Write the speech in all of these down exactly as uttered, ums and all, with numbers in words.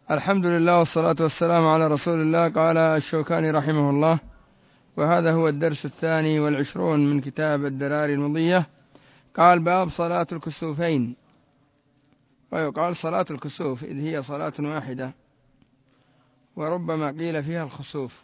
الحمد لله والصلاة والسلام على رسول الله. قال الشوكاني رحمه الله: وهذا هو الدرس الثاني والعشرون من كتاب الدراري المضية. قال: باب صلاة الكسوفين. ويقال صلاة الكسوف إذ هي صلاة واحدة، وربما قيل فيها الخسوف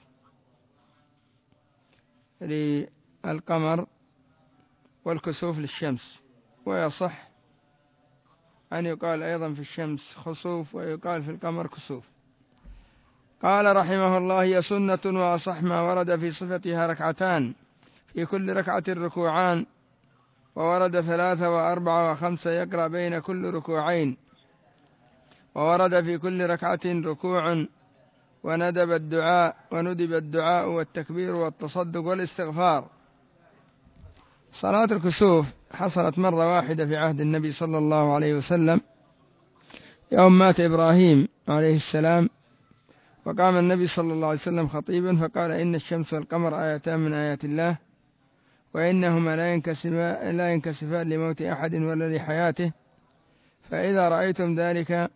للقمر والكسوف للشمس، ويصح أن يقال أيضا في الشمس خسوف ويقال في القمر كسوف. قال رحمه الله: هي سنة وأصح ما ورد في صفتها ركعتان، في كل ركعة ركوعان، وورد ثلاثة وأربعة وخمسة يقرأ بين كل ركوعين، وورد في كل ركعة ركوع وندب الدعاء وندب الدعاء والتكبير والتصدق والاستغفار. صلاة الكسوف حصلت مرة واحدة في عهد النبي صلى الله عليه وسلم يوم مات إبراهيم عليه السلام، وقام النبي صلى الله عليه وسلم خطيبا فقال: إن الشمس والقمر آيتان من آيات الله، وإنهما لا ينكسفان لموت أحد ولا لحياته، فإذا رأيتم ذلك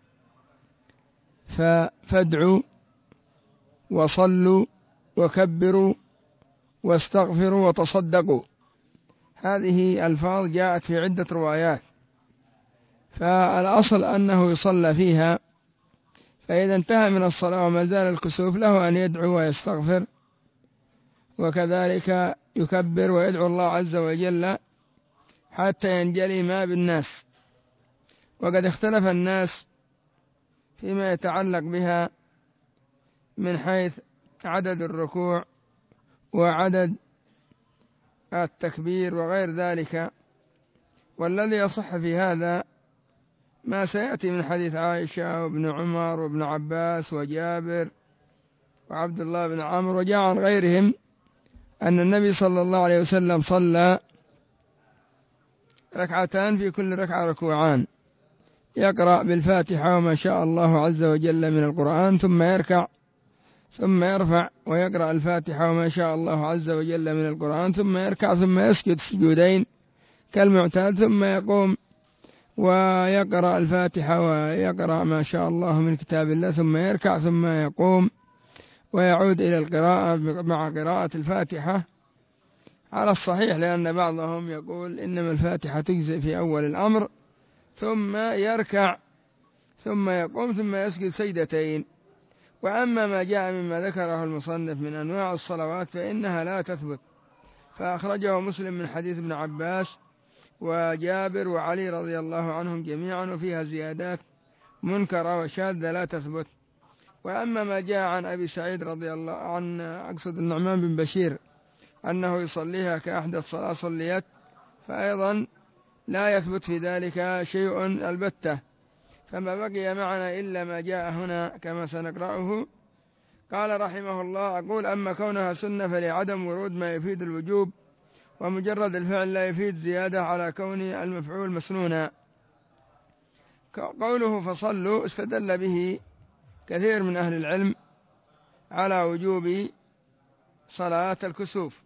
فادعوا وصلوا وكبروا واستغفروا وتصدقوا. هذه ألفاظ جاءت في عدة روايات، فالأصل أنه يصلى فيها، فإذا انتهى من الصلاة وما زال الكسوف له أن يدعو ويستغفر، وكذلك يكبر ويدعو الله عز وجل حتى ينجلي ما بالناس. وقد اختلف الناس فيما يتعلق بها من حيث عدد الركوع وعدد التكبير وغير ذلك، والذي يصح في هذا ما سيأتي من حديث عائشة وابن عمر وابن عباس وجابر وعبد الله بن عمرو، وجاء عن غيرهم أن النبي صلى الله عليه وسلم صلى ركعتان في كل ركعة ركوعان، يقرأ بالفاتحة وما شاء الله عز وجل من القرآن، ثم يركع ثم يرفع ويقرأ الفاتحة وما شاء الله عز وجل من القرآن، ثم يركع ثم يسجد سجودين كالمعتاد، ثم يقوم ويقرأ الفاتحة ويقرأ ما شاء الله من كتاب الله، ثم يركع ثم يقوم ويعود إلى القراءة مع قراءة الفاتحة على الصحيح، لأن بعضهم يقول إنما الفاتحة تجزئ في أول الأمر، ثم يركع ثم يقوم ثم يسجد سجدتين. وأما ما جاء مما ذكره المصنف من أنواع الصلوات فإنها لا تثبت، فأخرجه مسلم من حديث ابن عباس وجابر وعلي رضي الله عنهم جميعا، وفيها زيادات منكرة وشاذة لا تثبت. وأما ما جاء عن أبي سعيد رضي الله عن أقصد النعمان بن بشير أنه يصليها كأحدث صلاة صليت، فأيضا لا يثبت في ذلك شيء البتة، فما بقي معنا إلا ما جاء هنا كما سنقرأه. قال رحمه الله: أقول: أما كونها سنة فلعدم ورود ما يفيد الوجوب، ومجرد الفعل لا يفيد زيادة على كون المفعول مسنونا. قوله فصلوا استدل به كثير من أهل العلم على وجوب صلاة الكسوف،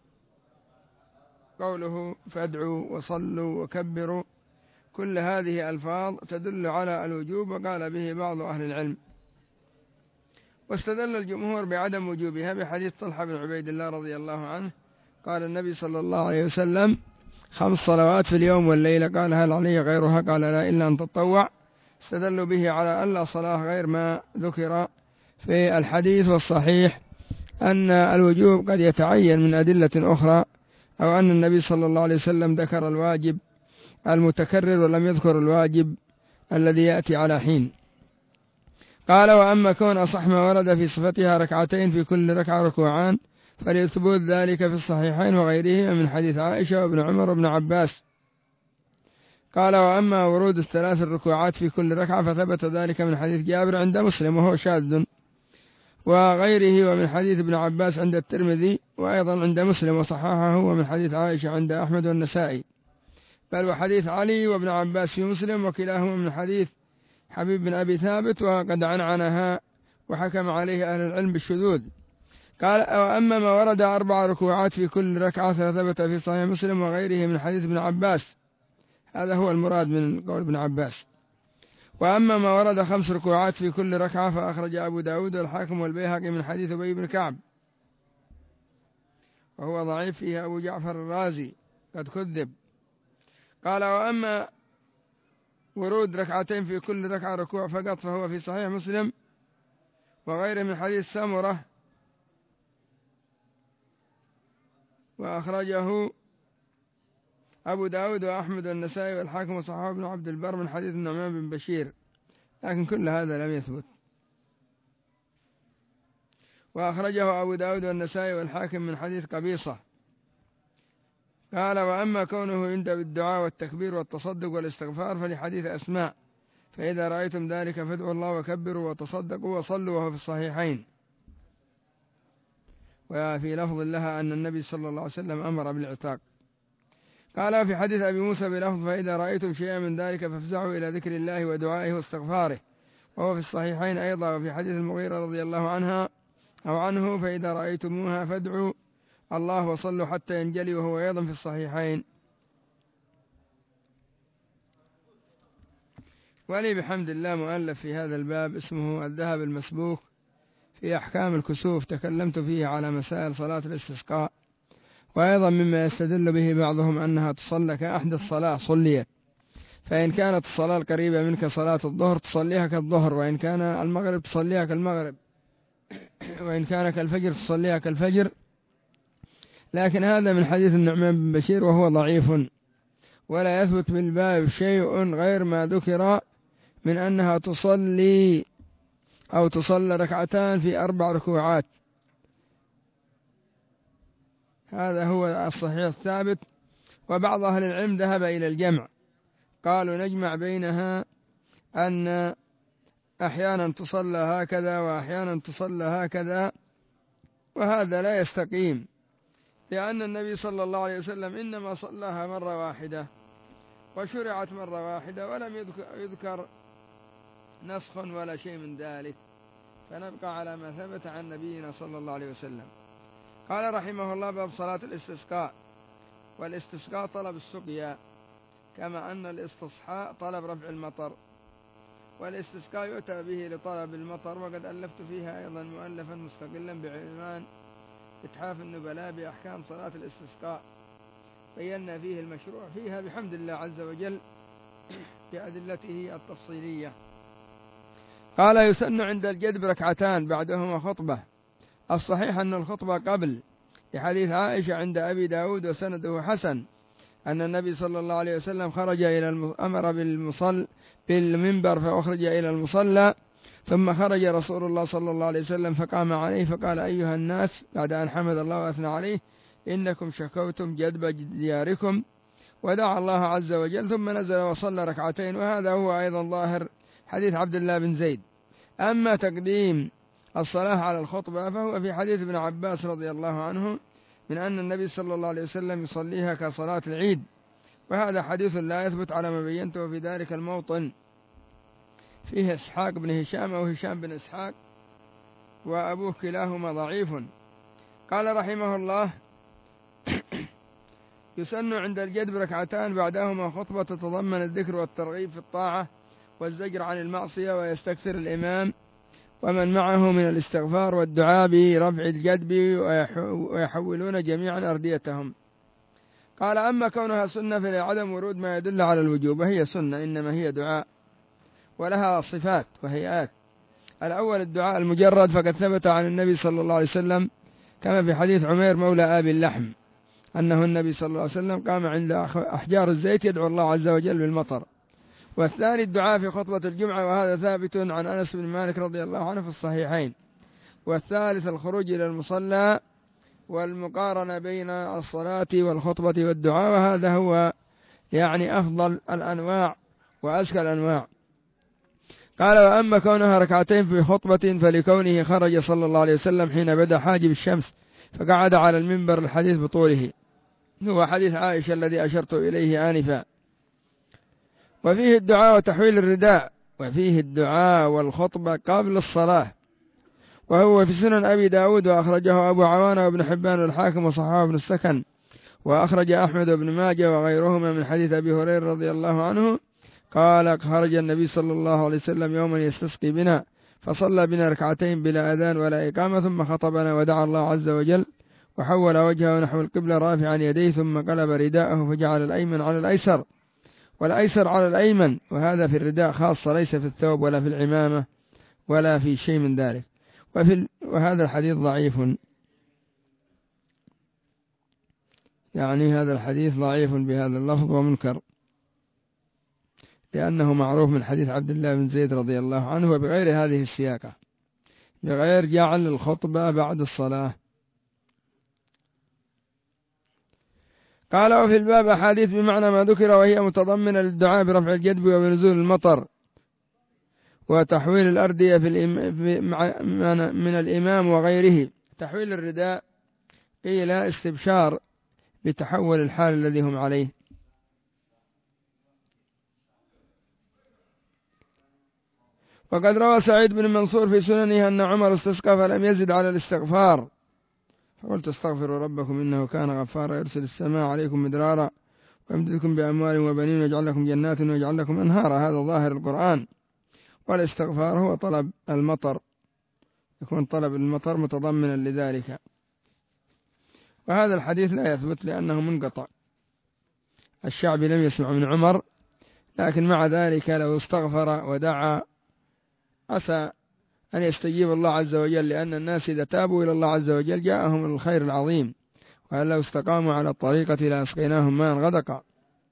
قوله فادعوا وصلوا وكبروا، كل هذه ألفاظ تدل على الوجوب، وقال به بعض أهل العلم. واستدل الجمهور بعدم وجوبها بحديث طلحة بن عبيد الله رضي الله عنه قال النبي صلى الله عليه وسلم: خمس صلوات في اليوم والليلة. قال: هل علي غيرها؟ قال: لا، إلا أن تطوع. استدلوا به على أن لا صلاة غير ما ذكر في الحديث، والصحيح أن الوجوب قد يتعين من أدلة أخرى، أو أن النبي صلى الله عليه وسلم ذكر الواجب المتكرر ولم يذكر الواجب الذي يأتي على حين. قال: وأما كون أصح ما ورد في صفتها ركعتين في كل ركعة ركوعان، فليثبت ذلك في الصحيحين وغيرهما من حديث عائشة وابن عمر وابن عباس. قال: وأما ورود الثلاث الركوعات في كل ركعة فثبت ذلك من حديث جابر عند مسلم وهو شاذ، وغيره ومن حديث ابن عباس عند الترمذي وأيضا عند مسلم وصححه، ومن حديث عائشة عند أحمد والنسائي، بل وحديث علي وابن عباس في مسلم، وكلاهما من حديث حبيب بن أبي ثابت، وقد عنعنها وحكم عليه أهل العلم بالشذوذ. قال: وأما ما ورد أربع ركوعات في كل ركعة فثبت في صحيح مسلم وغيره من حديث ابن عباس، هذا هو المراد من قول ابن عباس. وأما ما ورد خمس ركوعات في كل ركعة فأخرج أبو داود والحاكم والبيهقي من حديث أبي بن كعب، وهو ضعيف، فيه أبو جعفر الرازي قد كذب. قال وأما ورود ركعتين في كل ركعة ركوع فقط فهو في صحيح مسلم وغيره من حديث سمرة، وأخرجه أبو داود وأحمد والنسائي والحاكم وصححه ابن عبد البر من حديث النعمان بن بشير، لكن كل هذا لم يثبت. وأخرجه أبو داود والنسائي والحاكم من حديث قبيصة. قال وأما كونه يندب بالدعاء والتكبير والتصدق والاستغفار فلحديث أسماء، فإذا رأيتم ذلك فادعوا الله وكبروا وتصدقوا وصلوا، وهو في الصحيحين. وفي لفظ لها أن النبي صلى الله عليه وسلم أمر بالعتاق. قال في حديث أبي موسى بلفظ فإذا رأيتم شيئا من ذلك فافزعوا إلى ذكر الله ودعائه واستغفاره، وهو في الصحيحين أيضا. وفي حديث المغيرة رضي الله عنها أو عنه فإذا رأيتموها فادعوا الله وصلوا حتى ينجلي، وهو أيضا في الصحيحين. ولي بحمد الله مؤلف في هذا الباب اسمه الذهب المسبوك في أحكام الكسوف، تكلمت فيه على مسائل صلاة الاستسقاء، وأيضا مما يستدل به بعضهم أنها تصلى كأحدث صلاة صليت، فإن كانت الصلاة القريبة منك صلاة الظهر تصليها كالظهر، وإن كان المغرب تصليها كالمغرب، وإن كان كالفجر تصليها كالفجر. لكن هذا من حديث النعمان بن بشير وهو ضعيف، ولا يثبت بالباب شيء غير ما ذكر من أنها تصلي أو تصلى ركعتان في أربع ركوعات. هذا هو الصحيح الثابت. وبعض أهل العلم ذهب إلى الجمع، قالوا نجمع بينها أن أحيانا تصلى هكذا وأحيانا تصلى هكذا، وهذا لا يستقيم، لأن النبي صلى الله عليه وسلم إنما صلاها مرة واحدة وشرعت مرة واحدة، ولم يذكر نسخ ولا شيء من ذلك، فنبقى على ما ثبت عن نبينا صلى الله عليه وسلم. قال رحمه الله باب صلاة الاستسقاء. والاستسقاء طلب السقيا، كما أن الاستصحاء طلب رفع المطر، والاستسقاء يؤتى به لطلب المطر. وقد ألفت فيها أيضا مؤلفا مستقلا بعنوان إتحاف النبلاء بأحكام صلاة الاستسقاء، بينا فيه المشروع فيها بحمد الله عز وجل بأدلته التفصيلية. قال يسن عند الجدب ركعتان بعدهما خطبة. الصحيح أن الخطبة قبل، لحديث عائشة عند أبي داود وسنده حسن أن النبي صلى الله عليه وسلم خرج إلى الم... أمر بالمصل بالمنبر فأخرج إلى المصلى، ثم خرج رسول الله صلى الله عليه وسلم فقام عليه فقال أيها الناس، بعد أن حمد الله وأثنى عليه، إنكم شكوتم جدب دياركم، ودعا الله عز وجل، ثم نزل وصلى ركعتين. وهذا هو أيضا ظاهر حديث عبد الله بن زيد. أما تقديم الصلاة على الخطبة فهو في حديث ابن عباس رضي الله عنه من أن النبي صلى الله عليه وسلم يصليها كصلاة العيد، وهذا حديث لا يثبت على ما بينته في ذلك الموطن. فيه إسحاق بن هشام أو هشام بن إسحاق، وأبوه كلاهما ضعيف. قال رحمه الله يسن عند الجدب ركعتان بعدهما خطبة تتضمن الذكر والترغيب في الطاعة والزجر عن المعصية، ويستكثر الإمام ومن معه من الاستغفار والدعاء برفع الجدب ويحولون جميعا أرديتهم. قال أما كونها سنة فلعدم ورود ما يدل على الوجوب، وهي سنة إنما هي دعاء ولها صفات وهيئات. الأول الدعاء المجرد، فقد ثبت عن النبي صلى الله عليه وسلم كما في حديث عمير مولى آبي اللحم أنه النبي صلى الله عليه وسلم قام عند أحجار الزيت يدعو الله عز وجل بالمطر. والثاني الدعاء في خطبة الجمعة، وهذا ثابت عن أنس بن مالك رضي الله عنه في الصحيحين. والثالث الخروج إلى المصلى والمقارنة بين الصلاة والخطبة والدعاء، وهذا هو يعني أفضل الأنواع وأزكى الأنواع. قال وأما كونها ركعتين في خطبة فلكونه خرج صلى الله عليه وسلم حين بدأ حاجب الشمس فقعد على المنبر الحديث بطوله، هو حديث عائشة الذي أشرت إليه آنفا. وفيه الدعاء وتحويل الرداء، وفيه الدعاء والخطبة قبل الصلاة، وهو في سنن أبي داود، وأخرجه أبو عوانة وابن حبان والحاكم وصححه ابن السكن، وأخرج أحمد بن ماجه وغيرهما من حديث أبي هريرة رضي الله عنه قال خرج النبي صلى الله عليه وسلم يوما يستسقي بنا فصلى بنا ركعتين بلا أذان ولا إقامة ثم خطبنا ودعا الله عز وجل وحول وجهه نحو القبلة رافعا يديه ثم قلب رداءه فجعل الأيمن على الأيسر والأيسر على الأيمن، وهذا في الرداء خاصة ليس في الثوب ولا في العمامة ولا في شيء من ذلك. وفي وهذا الحديث ضعيف، يعني هذا الحديث ضعيف بهذا اللفظ ومنكر، لأنه معروف من حديث عبد الله بن زيد رضي الله عنه وبغير هذه السياقة، بغير جعل الخطبة بعد الصلاة. قال وفي الباب أحاديث بمعنى ما ذكر وهي متضمنة للدعاء برفع الجدب وبنزول المطر وتحويل الأردية في الإم... من الإمام وغيره. تحويل الرداء قيل استبشار بتحول الحال الذي هم عليه. وقد روى سعيد بن منصور في سننه أن عمر استسقى فلم يزد على الاستغفار، فقلت استغفروا ربكم إنه كان غفارا يرسل السماء عليكم مدرارا ويمددكم بأموال وبنين ويجعل لكم جنات ويجعل لكم أنهارا. هذا ظاهر القرآن. والاستغفار هو طلب المطر، يكون طلب المطر متضمنا لذلك. وهذا الحديث لا يثبت لأنه منقطع، الشعبي لم يسمع من عمر، لكن مع ذلك لو استغفر ودعا عسى أن يستجيب الله عز وجل، لأن الناس إذا تابوا إلى الله عز وجل جاءهم الخير العظيم، وأن لو استقاموا على الطريقة لأسقيناهم ماء غدقا.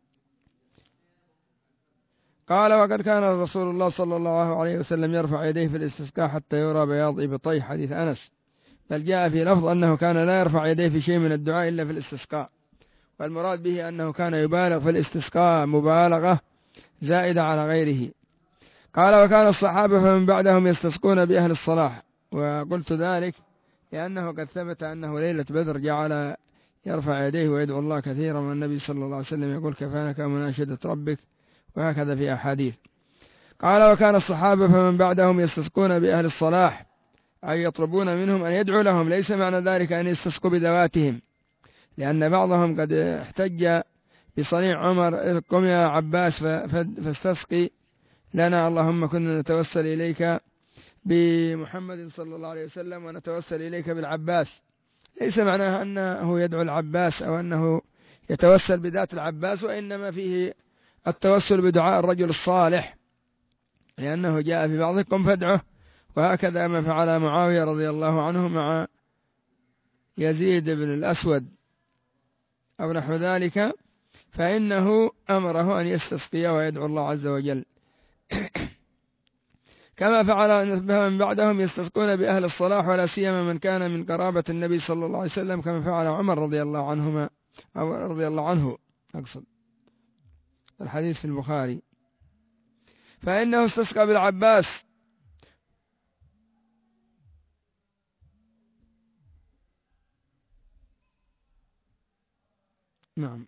قال وقد كان رسول الله صلى الله عليه وسلم يرفع يديه في الاستسقاء حتى يرى بياض إبطيه، حديث أنس، بل جاء في لفظ أنه كان لا يرفع يديه في شيء من الدعاء إلا في الاستسقاء، والمراد به أنه كان يبالغ في الاستسقاء مبالغة زائدة على غيره. قال وكان الصحابة فمن بعدهم يستسقون بأهل الصلاح، وقلت ذلك لأنه قد ثبت أنه ليلة بدر جعل يرفع يديه ويدعو الله كثيرا، والنبي صلى الله عليه وسلم يقول كفانك مناشدة ربك، وهكذا في أحاديث. قال وكان الصحابة فمن بعدهم يستسقون بأهل الصلاح، أي يطلبون منهم أن يدعوا لهم، ليس معنى ذلك أن يستسقوا بذواتهم، لأن بعضهم قد احتج بصنيع عمر قم يا عباس فاستسقي لنا، اللهم كنا نتوسل إليك بمحمد صلى الله عليه وسلم ونتوسل إليك بالعباس، ليس معناها أنه يدعو العباس أو أنه يتوسل بذات العباس، وإنما فيه التوسل بدعاء الرجل الصالح، لأنه جاء في بعضكم فادعه، وهكذا ما فعل معاوية رضي الله عنه مع يزيد بن الأسود أو نحو ذلك، فإنه أمره أن يستسقي ويدعو الله عز وجل. كما فعل من بعدهم يستسقون بأهل الصلاح، ولا سيما من كان من قرابة النبي صلى الله عليه وسلم، كما فعل عمر رضي الله عنهما أو رضي الله عنه أقصد، الحديث في البخاري، فإنه استسقى بالعباس. نعم.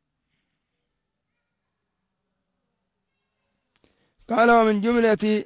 قال ومن جملة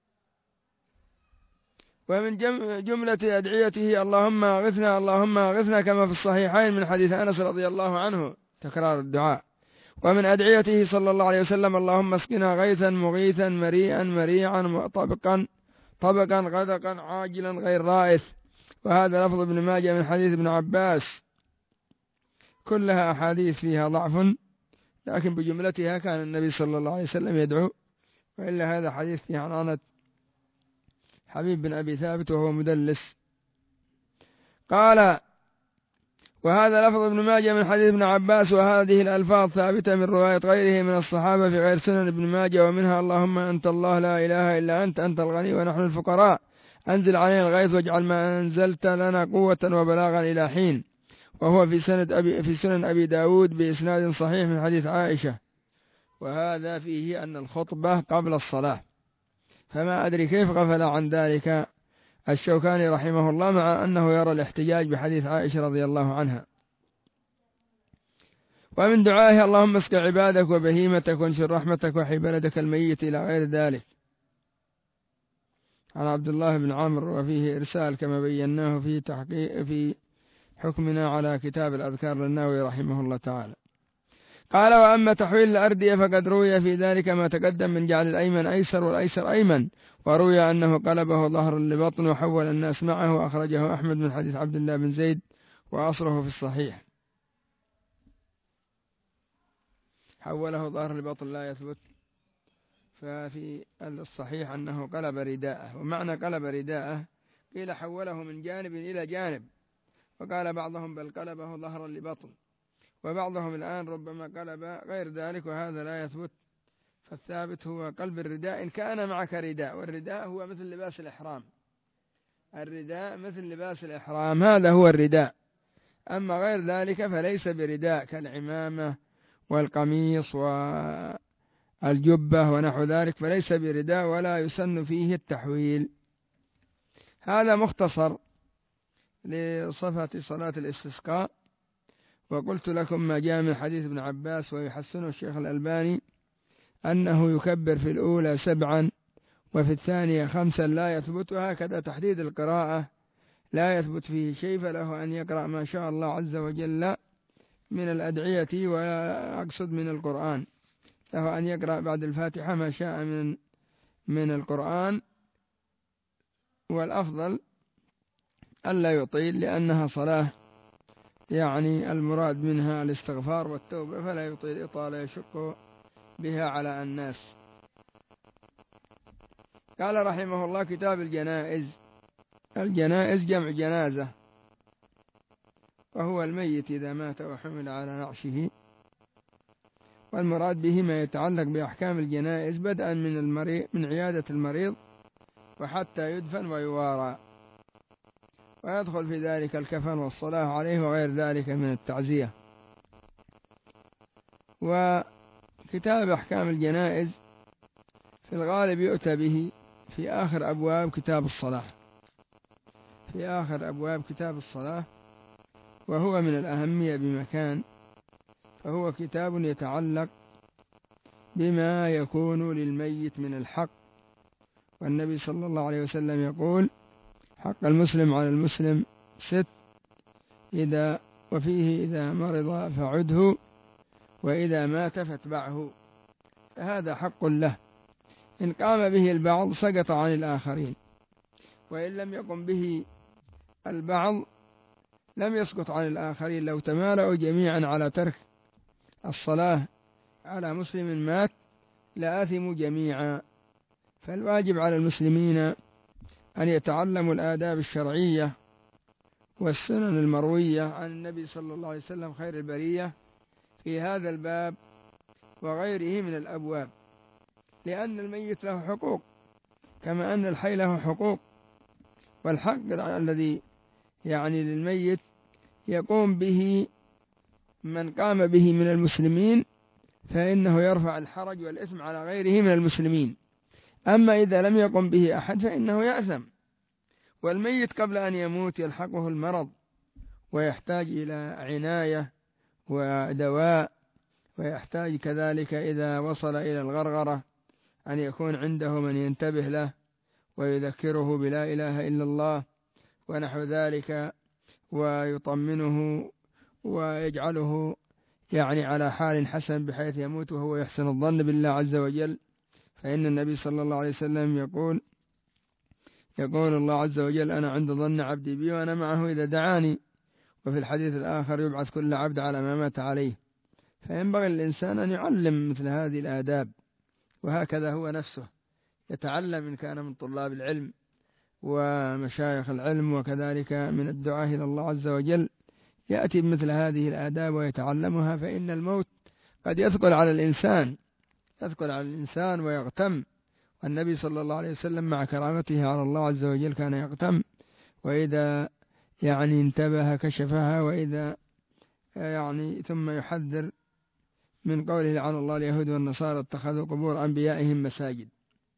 ومن جملة أدعيته اللهم أغثنا اللهم أغثنا، كما في الصحيحين من حديث أنس رضي الله عنه تكرار الدعاء. ومن أدعيته صلى الله عليه وسلم اللهم اسقنا غيثا مغيثا مريئا مريعا طبقا طبقا غدقا عاجلا غير رائث، وهذا لفظ ابن ماجه من حديث ابن عباس، كلها أحاديث فيها ضعف، لكن بجملتها كان النبي صلى الله عليه وسلم يدعو، وإلا هذا حديث فيه عنعنة حبيب بن أبي ثابت وهو مدلس. قال وهذا لفظ ابن ماجه من حديث ابن عباس، وهذه الألفاظ ثابتة من رواية غيره من الصحابة في غير سنن ابن ماجه، ومنها اللهم أنت الله لا إله إلا أنت أنت الغني ونحن الفقراء أنزل علينا الغيث واجعل ما أنزلت لنا قوة وبلاغا إلى حين، وهو في سنن أبي في سنن أبي داود بإسناد صحيح من حديث عائشة، وهذا فيه أن الخطبة قبل الصلاة، فما أدري كيف غفل عن ذلك الشوكاني رحمه الله، مع أنه يرى الاحتجاج بحديث عائشة رضي الله عنها. ومن دعائه اللهم اسق عبادك وبهيمتك وانشر رحمتك وحي بلدك الميت إلى غير ذلك، عن عبد الله بن عمرو، وفيه إرسال كما بيناه في تحقيق في حكمنا على كتاب الأذكار للنووي رحمه الله تعالى. قال: وأما تحويل الأردية فقد روي في ذلك ما تقدم من جعل الأيمن أيسر والأيسر أيمن، وروي أنه قلبه ظهر لبطن وحول الناس معه، وأخرجه أحمد من حديث عبد الله بن زيد وأصله في الصحيح. حوله ظهر لبطن لا يثبت، ففي الصحيح أنه قلب رداءه. ومعنى قلب رداءه قيل حوله من جانب إلى جانب، وقال بعضهم بل قلبه ظهرا لبطن، وبعضهم الآن ربما قلب غير ذلك، وهذا لا يثبت. فالثابت هو قلب الرداء إن كان معك رداء، والرداء هو مثل لباس الإحرام، الرداء مثل لباس الإحرام، هذا هو الرداء. أما غير ذلك فليس برداء كالعمامة والقميص والجبة ونحو ذلك، فليس برداء ولا يسن فيه التحويل. هذا مختصر لصفة صلاة الاستسقاء. وقلت لكم ما جاء من حديث ابن عباس ويحسنه الشيخ الألباني أنه يكبر في الأولى سبعا وفي الثانية خمسا لا يثبت، وهكذا تحديد القراءة لا يثبت فيه شيء، فله أن يقرأ ما شاء الله عز وجل من الأدعية، وأقصد من القرآن، له أن يقرأ بعد الفاتحة ما شاء من من القرآن، والأفضل ألا يطيل لأنها صلاة يعني المراد منها الاستغفار والتوبة، فلا يطيل إطالة يشق بها على الناس. قال رحمه الله: كتاب الجنائز. الجنائز جمع جنازة، وهو الميت إذا مات وحمل على نعشه، والمراد به ما يتعلق بأحكام الجنائز بدءا من المريض من عيادة المريض وحتى يدفن ويوارى، ويدخل في ذلك الكفن والصلاة عليه وغير ذلك من التعزية. وكتاب أحكام الجنائز في الغالب يؤتى به في آخر أبواب كتاب الصلاة، في آخر أبواب كتاب الصلاة، وهو من الأهمية بمكان، فهو كتاب يتعلق بما يكون للميت من الحق. والنبي صلى الله عليه وسلم يقول: حق المسلم على المسلم ست، إذا وفيه إذا مرض فعده، وإذا مات فاتبعه. فهذا حق له، إن قام به البعض سقط عن الآخرين، وإن لم يقم به البعض لم يسقط عن الآخرين. لو تمالأوا جميعا على ترك الصلاة على مسلم مات لآثموا جميعا. فالواجب على المسلمين أن يتعلموا الآداب الشرعية والسنن المروية عن النبي صلى الله عليه وسلم خير البرية في هذا الباب وغيره من الأبواب، لأن الميت له حقوق كما أن الحي له حقوق. والحق الذي يعني للميت يقوم به من قام به من المسلمين، فإنه يرفع الحرج والإثم على غيره من المسلمين. أما إذا لم يقم به أحد فإنه يأثم. والميت قبل أن يموت يلحقه المرض، ويحتاج إلى عناية ودواء، ويحتاج كذلك إذا وصل إلى الغرغرة أن يكون عنده من ينتبه له ويذكره بلا إله إلا الله ونحو ذلك، ويطمنه ويجعله يعني على حال حسن بحيث يموت وهو يحسن الظن بالله عز وجل. فإن النبي صلى الله عليه وسلم يقول يقول الله عز وجل: أنا عند ظن عبدي بي وأنا معه إذا دعاني. وفي الحديث الآخر: يبعث كل عبد على ما مات عليه. فينبغي للإنسان أن يعلم مثل هذه الآداب، وهكذا هو نفسه يتعلم إن كان من طلاب العلم ومشايخ العلم، وكذلك من الدعاء إلى الله عز وجل، يأتي بمثل هذه الآداب ويتعلمها. فإن الموت قد يثقل على الإنسان يثقل على الإنسان ويغتم. والنبي صلى الله عليه وسلم مع كرامته على الله عز وجل كان يغتم، وإذا يعني انتبه كشفها، وإذا يعني ثم يحذر من قوله: لعن الله اليهود والنصارى اتخذوا قبور أنبيائهم مساجد.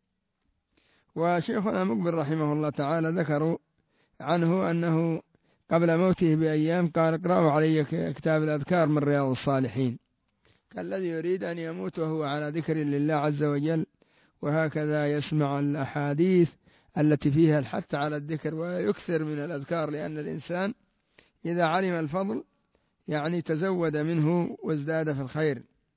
وشيخنا مقبل رحمه الله تعالى ذكروا عنه أنه قبل موته بأيام قال: اقرأوا علي كتاب الأذكار من رياض الصالحين، كالذي يريد أن يموت وهو على ذكر لله عز وجل. وهكذا يسمع الأحاديث التي فيها الحث على الذكر ويكثر من الأذكار، لأن الإنسان إذا علم الفضل يعني تزود منه وازداد في الخير.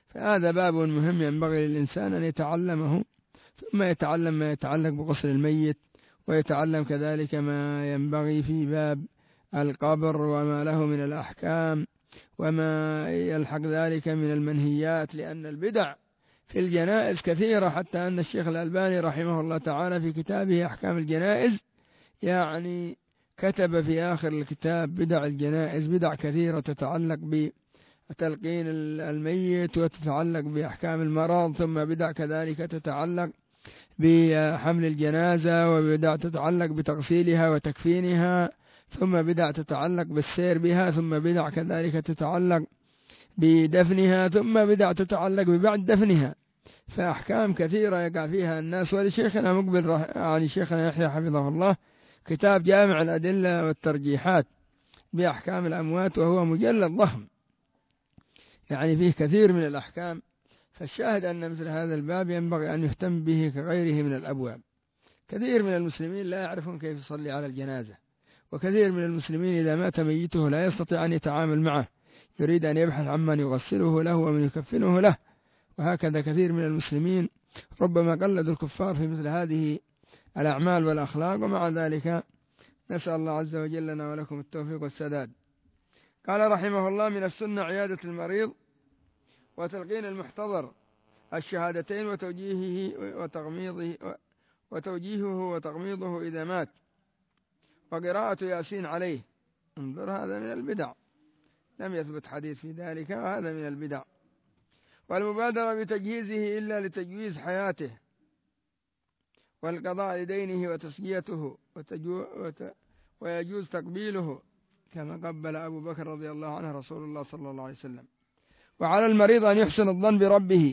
فهذا باب مهم ينبغي للإنسان أن يتعلمه، ثم يتعلم ما يتعلق بغسل الميت، ويتعلم كذلك ما ينبغي في باب القبر وما له من الأحكام وما يلحق ذلك من المنهيات، لأن البدع في الجنائز كثيرة، حتى أن الشيخ الألباني رحمه الله تعالى في كتابه أحكام الجنائز يعني كتب في آخر الكتاب بدع الجنائز، بدع كثيرة تتعلق بتلقين الميت وتتعلق بأحكام المرض، ثم بدع كذلك تتعلق بحمل الجنازة، وبدع تتعلق بتغسيلها وتكفينها، ثم بدع تتعلق بالسير بها، ثم بدع كذلك تتعلق بدفنها، ثم بدع تتعلق ببعد دفنها. فأحكام كثيرة يقع فيها الناس. ولشيخنا مقبل يعني شيخنا يحيى حفظه الله كتاب جامع الأدلة والترجيحات بأحكام الأموات، وهو مجلد ضخم يعني فيه كثير من الأحكام. فالشاهد أن مثل هذا الباب ينبغي أن يهتم به كغيره من الأبواب. كثير من المسلمين لا يعرفون كيف يصلي على الجنازة، وكثير من المسلمين إذا مات ميته لا يستطيع أن يتعامل معه، يريد أن يبحث عمن يغسله له ومن يكفنه له. وهكذا كثير من المسلمين ربما قلدوا الكفار في مثل هذه الأعمال والأخلاق، ومع ذلك نسأل الله عز وجل لنا ولكم التوفيق والسداد. قال رحمه الله: من السنة عيادة المريض وتلقين المحتضر الشهادتين وتوجيهه وتغميضه وتوجيهه وتغميضه إذا مات، وقراءة ياسين عليه. انظر، هذا من البدع، لم يثبت حديث في ذلك، وهذا من البدع. والمبادرة بتجهيزه إلا لتجويز حياته والقضاء لدينه وتسقيته، ويجوز تقبيله كما قبل أبو بكر رضي الله عنه رسول الله صلى الله عليه وسلم. وعلى المريض أن يحسن الظن بربه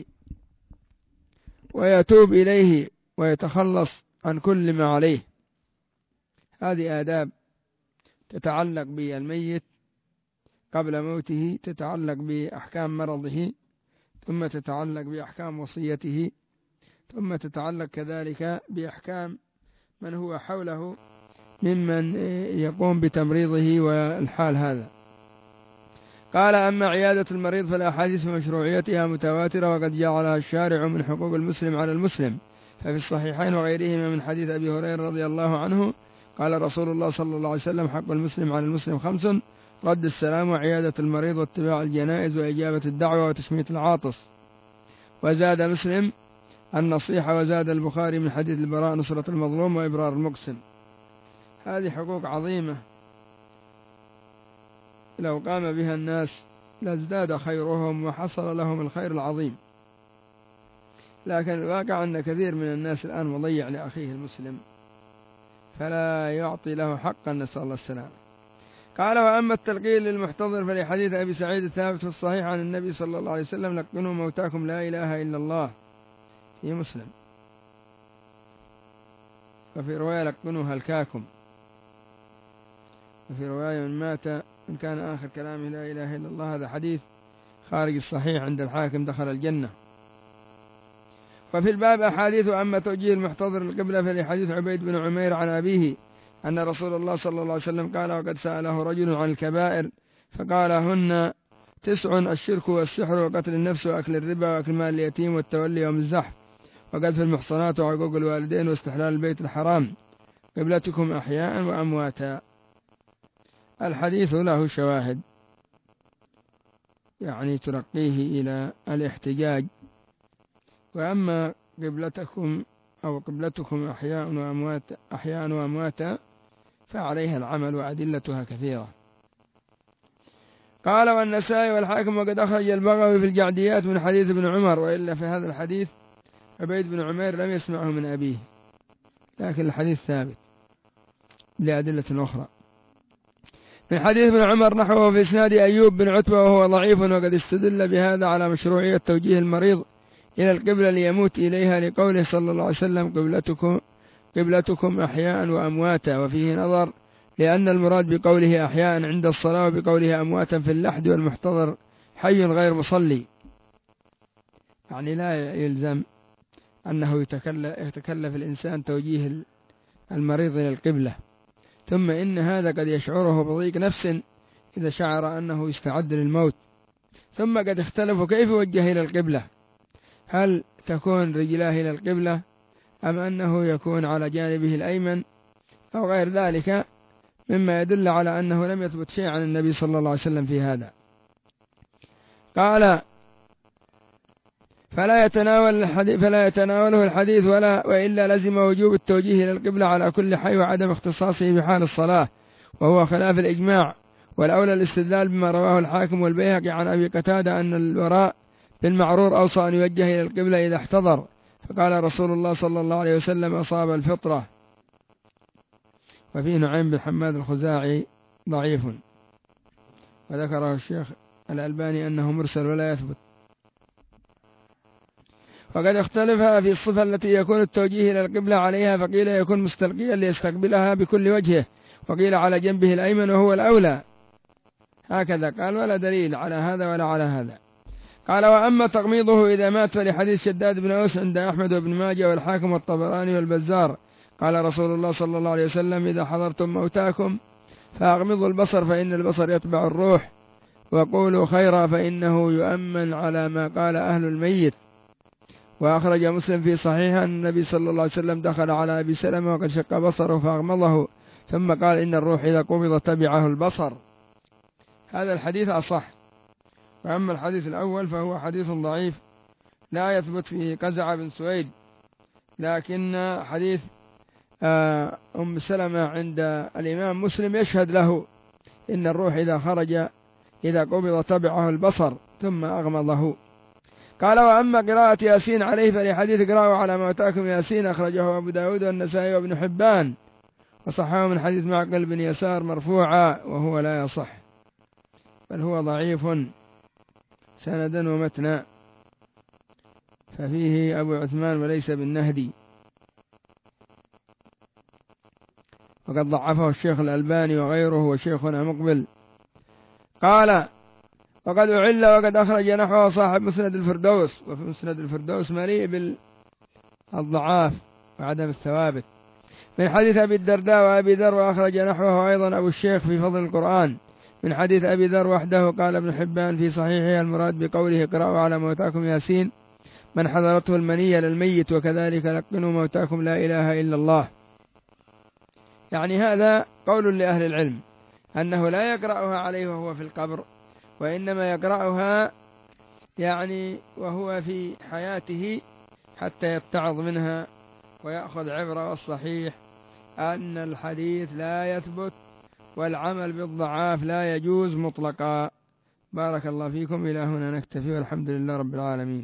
ويتوب إليه ويتخلص عن كل ما عليه. هذه آداب تتعلق بالميت قبل موته، تتعلق بأحكام مرضه، ثم تتعلق بأحكام وصيته، ثم تتعلق كذلك بأحكام من هو حوله ممن يقوم بتمريضه والحال هذا. قال: أما عيادة المريض فالأحاديث في مشروعيتها متواترة، وقد جعلها الشارع من حقوق المسلم على المسلم، ففي الصحيحين وغيرهما من حديث أبي هريرة رضي الله عنه قال رسول الله صلى الله عليه وسلم: حق المسلم على المسلم خمس: رد السلام، وعيادة المريض، واتباع الجنائز، وإجابة الدعوة، وتشميت العاطس. وزاد مسلم النصيحة. وزاد البخاري من حديث البراء: نصرة المظلوم وإبرار المقسم. هذه حقوق عظيمة لو قام بها الناس لازداد خيرهم وحصل لهم الخير العظيم، لكن الواقع أن كثير من الناس الآن مضيع لأخيه المسلم فلا يعطي له حقا، نسأل الله السلامة. قال: وأما التلقين للمحتضر فلحديث أبي سعيد الثابت في الصحيح عن النبي صلى الله عليه وسلم: لقنوا موتاكم لا إله إلا الله، في مسلم. وفي رواية: لقنوا هلكاكم. وفي رواية: من مات إن كان آخر كلامه لا إله إلا الله. هذا حديث خارج الصحيح عند الحاكم دخل الجنة. وفي الباب أحاديث: أما توجيه المحتضر القبلة فلحديث عبيد بن عمير عن أبيه أن رسول الله صلى الله عليه وسلم قال: وقد سأله رجل عن الكبائر فقال: هن تسع: الشرك والسحر وقتل النفس وأكل الربا وأكل مال اليتيم والتولي يوم الزحف وقذف المحصنات وعقوق الوالدين واستحلال البيت الحرام، قبلتكم أحياء وأمواتا. الحديث له شواهد يعني ترقيه إلى الاحتجاج. وأما قبلتكم أو قبلتكم أحياء وأموات أحياء وأمواتا فعليها العمل وأدلتها كثيرة. قال: والنسائي والحاكم وقد أخرج البغوي في الجعديات من حديث ابن عمر، وإلا في هذا الحديث عبيد بن عمير لم يسمعه من أبيه، لكن الحديث ثابت لأدلة أخرى. من حديث ابن عمر نحوه في إسناد أيوب بن عتبة وهو ضعيف، وقد استدل بهذا على مشروعية توجيه المريض إلى القبلة ليموت إليها لقوله صلى الله عليه وسلم: قبلتكم قبلتكم أحياء وأمواتا. وفيه نظر، لأن المراد بقوله أحياء عند الصلاة وبقوله أمواتا في اللحد، والمحتضر حي غير مصلي، يعني لا يلزم أنه يتكلف الإنسان توجيه المريض إلى القبلة. ثم إن هذا قد يشعره بضيق نفس إذا شعر أنه يستعد للموت ثم قد اختلفوا كيف يوجه إلى القبلة، هل تكون رجلاه إلى القبلة أم أنه يكون على جانبه الأيمن أو غير ذلك، مما يدل على أنه لم يثبت شيء عن النبي صلى الله عليه وسلم في هذا. قال فلا يتناول الحديث فلا يتناوله الحديث ولا وإلا لزم وجوب التوجيه إلى القبلة على كل حي وعدم اختصاصه بحال الصلاة، وهو خلاف الإجماع. والأولى الاستدلال بما رواه الحاكم والبيهقي عن أبي قتادة أن الوراء بالمعرور أوصى أن يوجه إلى القبلة إذا احتضر، فقال رسول الله صلى الله عليه وسلم أصاب الفطرة. وفيه نعيم بن حماد الخزاعي ضعيف، وذكره الشيخ الألباني أنه مرسل ولا يثبت. وقد اختلف في الصفة التي يكون التوجيه إلى القبلة عليها، فقيل يكون مستلقيا ليستقبلها بكل وجهه، وقيل على جنبه الأيمن وهو الأولى، هكذا قال، ولا دليل على هذا ولا على هذا. قال وأما تغميضه إذا مات فلحديث شداد بن أوس عند أحمد وابن ماجه والحاكم والطبراني والبزار قال رسول الله صلى الله عليه وسلم إذا حضرتم موتاكم فأغمضوا البصر فإن البصر يتبع الروح، وقولوا خيرا فإنه يؤمن على ما قال أهل الميت. وأخرج مسلم في صحيح أن النبي صلى الله عليه وسلم دخل على أبي سلمة وقد شق بصره فأغمضه، ثم قال إن الروح إذا قبض تبعه البصر. هذا الحديث أصح. وأما الحديث الأول فهو حديث ضعيف لا يثبت فيه قزع بن سويد، لكن حديث أم سلمة عند الإمام مسلم يشهد له إن الروح إذا خرج إذا قبض تبعه البصر ثم أغمضه. قال وأما قراءة ياسين عليه فلحديث قراءة على موتاكم ياسين أخرجه أبو داود والنسائي وابن حبان، وصححه من حديث معقل بن يسار مرفوعا وهو لا يصح، بل هو ضعيف سندا ومتنا، ففيه أبو عثمان وليس بالنهدي، وقد ضعفه الشيخ الألباني وغيره وشيخنا مقبل. قال وقد أعل وقد أخرج نحوه صاحب مسند الفردوس، وفي مسند الفردوس مليء بالضعاف وعدم الثوابت، من حديث أبي الدرداء وأبي ذر، وأخرج نحوه أيضا أبو الشيخ في فضل القرآن من حديث أبي ذر وحده. قال ابن حبان في صحيحه المراد بقوله قرأوا على موتاكم ياسين من حضرته المنية للميت، وكذلك لقنوا موتاكم لا إله إلا الله. يعني هذا قول لأهل العلم أنه لا يقرأها عليه وهو في القبر، وإنما يقرأها يعني وهو في حياته حتى يتعظ منها ويأخذ عبرة. والصحيح أن الحديث لا يثبت والعمل بالضعاف لا يجوز مطلقا. بارك الله فيكم. إلى هنا نكتفي، والحمد لله رب العالمين.